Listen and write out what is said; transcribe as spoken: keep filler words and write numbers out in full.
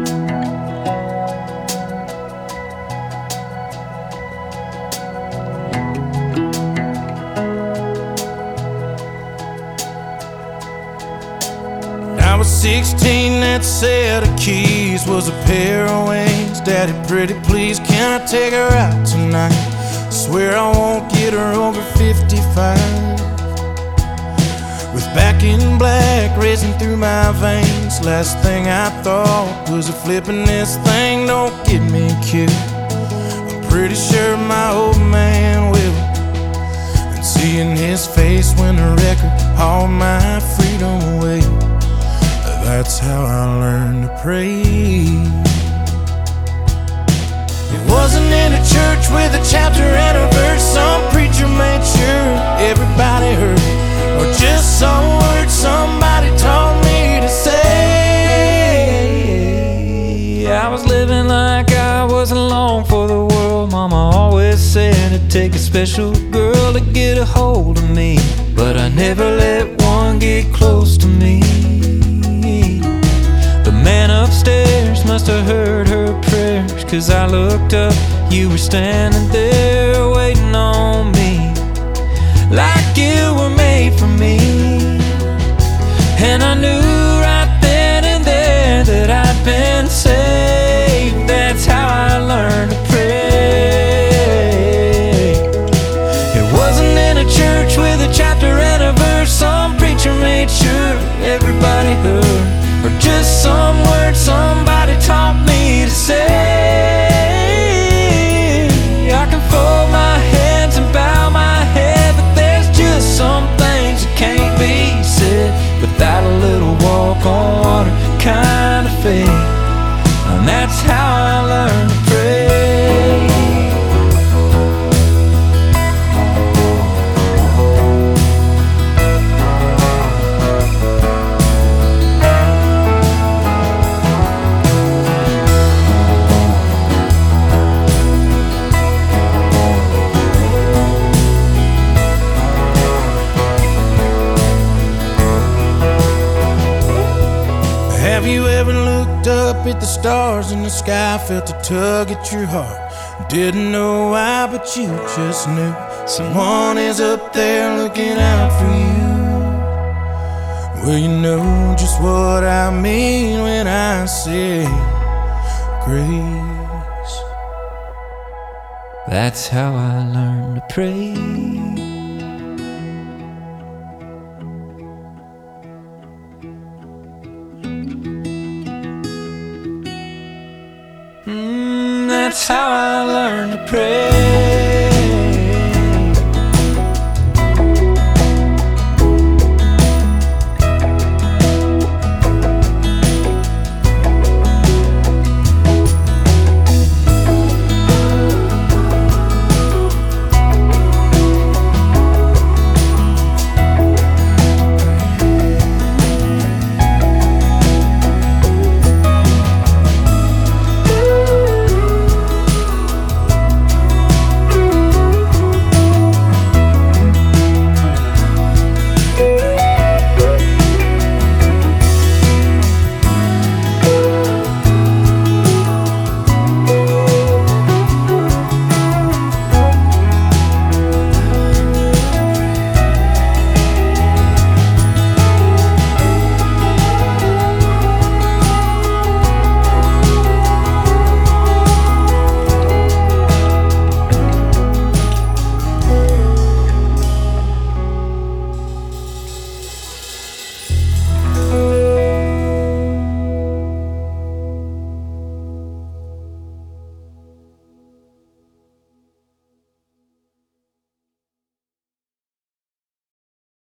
I was sixteen, that set of keys was a pair of wings. Daddy, pretty please, can I take her out tonight? Swear I won't get her over fifty-five. With back in black racing through my veins, last thing I thought was of flipping this thing. Don't get me cute, I'm pretty sure my old man will. And seeing his face when the record hauled my freedom away, that's how I learned to pray. It wasn't in a church with a chapter and a verse. Some preacher made sure everybody heard, or just some words somebody taught me to say. I was living like I was alone for the world. Mama always said it'd take a special girl to get a hold of me, but I never let one get close to me. The man upstairs must have heard her prayers, 'cause I looked up, you were standing there waiting on me, like you were made for me. And I knew right then and there that I'd been saved. That's how I learned to pray. It wasn't in a church with a chapter and a verse. Some preacher made sure everybody heard, or just some words somebody taught me to say. I can fold my hands and bow my head, but there's just some things that can't be said without a little walk on water kind of faith. And that's how I learned to pray. Have you ever looked up at the stars in the sky, felt a tug at your heart, didn't know why, but you just knew someone is up there looking out for you? Well, you know just what I mean when I say grace. That's how I learned to pray. Mm, that's how I learned to pray.